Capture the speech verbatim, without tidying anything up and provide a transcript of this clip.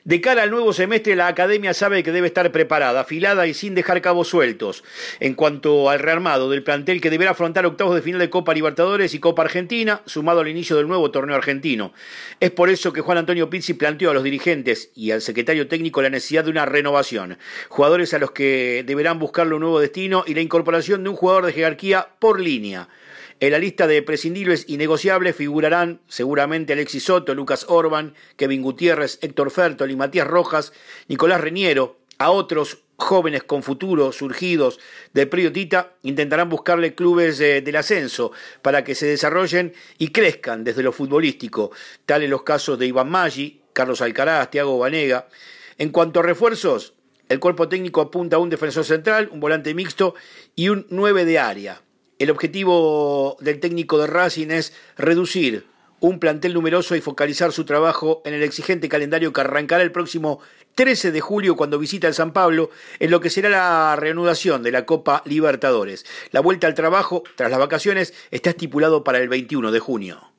De cara al nuevo semestre, la academia sabe que debe estar preparada, afilada y sin dejar cabos sueltos. En cuanto al rearmado del plantel que deberá afrontar octavos de final de Copa Libertadores y Copa Argentina, sumado al inicio del nuevo torneo argentino. Es por eso que Juan Antonio Pizzi planteó a los dirigentes y al secretario técnico la necesidad de una renovación. Jugadores a los que deberán buscarle un nuevo destino y la incorporación de un jugador de jerarquía por línea. En la lista de prescindibles y negociables figurarán seguramente Alexis Soto, Lucas Orban, Kevin Gutiérrez, Héctor Fertoli, Matías Rojas, Nicolás Reñero. A otros jóvenes con futuro surgidos del Predio Tita intentarán buscarle clubes eh, del ascenso para que se desarrollen y crezcan desde lo futbolístico, tales los casos de Iván Maggi, Carlos Alcaraz, Thiago Banega. En cuanto a refuerzos, el cuerpo técnico apunta a un defensor central, un volante mixto y un nueve de área. El objetivo del técnico de Racing es reducir un plantel numeroso y focalizar su trabajo en el exigente calendario que arrancará el próximo trece de julio cuando visita el San Pablo, en lo que será la reanudación de la Copa Libertadores. La vuelta al trabajo tras las vacaciones está estipulado para el veintiuno de junio.